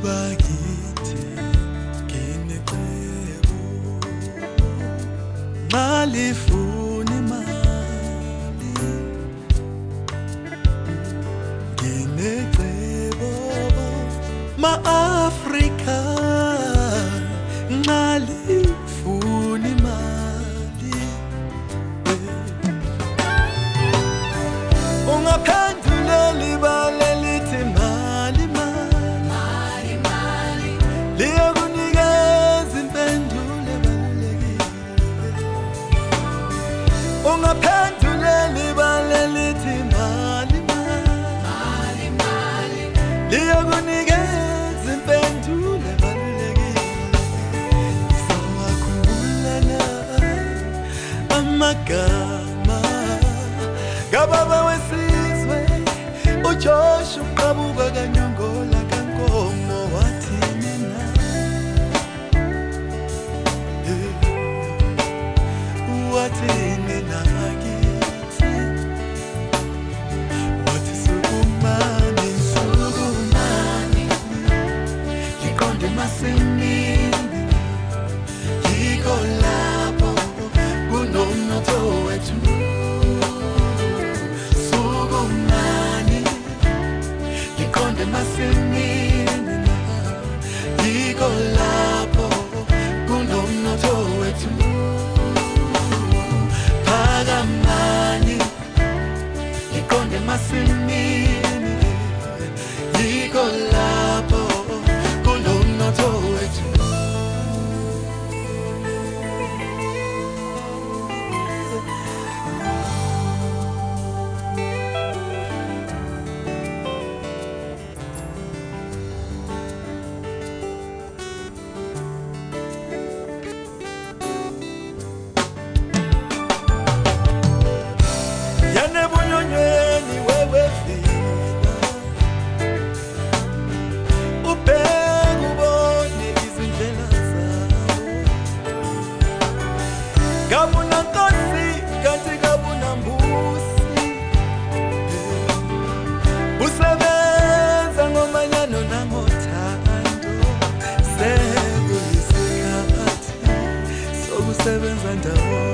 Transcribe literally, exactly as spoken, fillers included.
bakithi nginecebo malifuni imali nginecebo ma-Afrika ngalifuni imali ungaphenduleli ibale lithi mali mali mali liyokunikeza impendulo ebalulekile ungaphenduleli ibale lithi mali mali mali liyokunikeza impendulo ebalulekile izawakhumbula na amagama kababa wesizwe uJoshua uqhabuka kanyongola kankomo wathini na wathini na kithi wathi sukumani sukumani yiqonde masimini yiko lapho kunomnotho wethu masimini yiko lapho kunomnotho wethu phakamani yiqonde masimini yiko lapho kunomnotho wethu Gabuna nkosi kanti gabuna mbusi usebenza ngomanyano nangothando sekuyisikhathi sokusebenza ndawonye